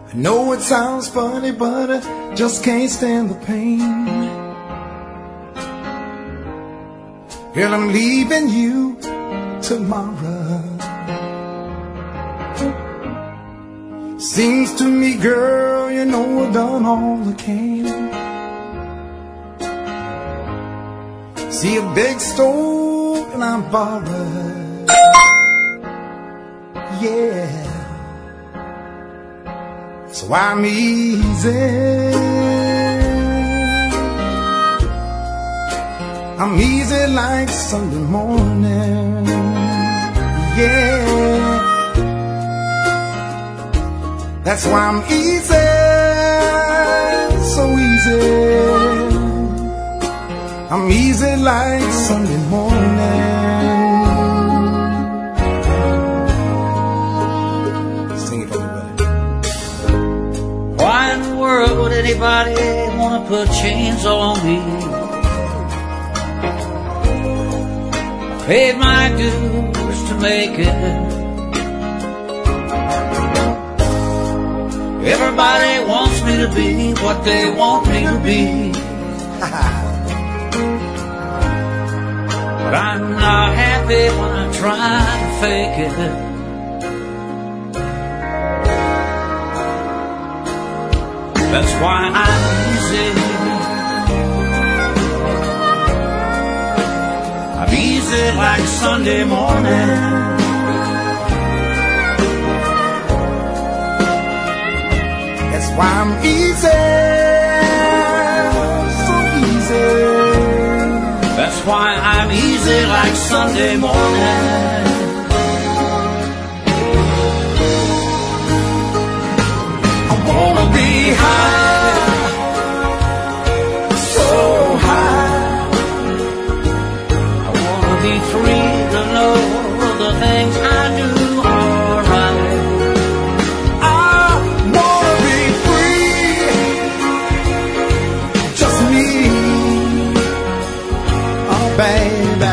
I know it sounds funny, but I just can't stand the pain. Girl, I'm leaving you tomorrow. Seems to me, girl, you know I've done all I can. See a big stove and I'm borrowed. Yeah. So I'm easy. I'm easy like Sunday morning. Yeah. That's why I'm easy. So easy. I'm easy like Sunday morning. Sing it for me, buddy. Why in the world would anybody want to put chains on me? Paid my dues to make it. Everybody wants me to be what they want me to be. But I'm not happy when I try to fake it. That's why I'm easy. I'm easy like Sunday morning. That's why I'm easy. So easy. That's why I'm easy like Sunday morning. I wanna be high, so high. I wanna be free to know the things I do are right. I wanna be free, just me. Baby,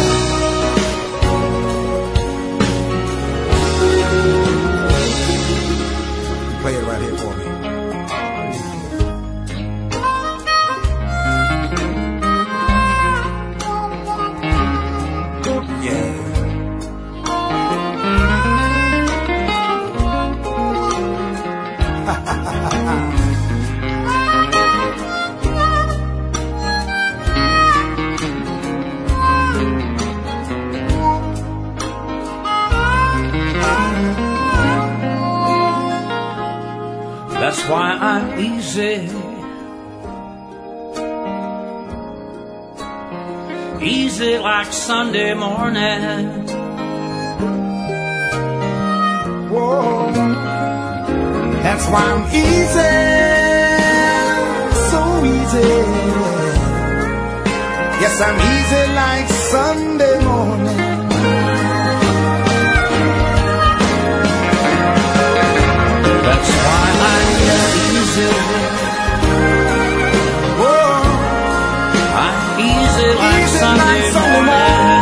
play it right here for me. Yeah. That's why I'm easy. Easy like Sunday morning. Whoa. That's why I'm easy. So easy. Yes, I'm easy like Sunday morning. That's why I'm easy. Whoa. I'm easy like Sunday morning.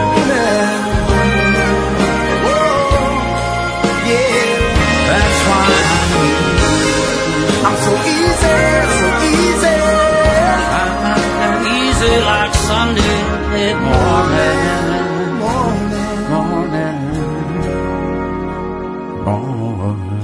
Whoa. Yeah. That's why I'm so easy, so easy. I'm easy like Sunday morning. Morning.